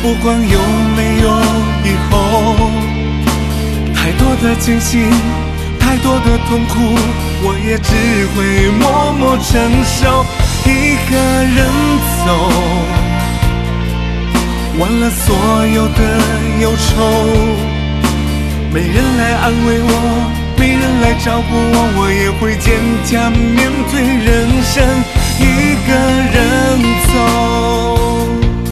不管有没有以后。太多的艰辛，太多的痛苦，我也只会默默承受，一个人走，忘了所有的忧愁。没人来安慰我，没人来照顾我，我也会坚强面对人生，一个人走。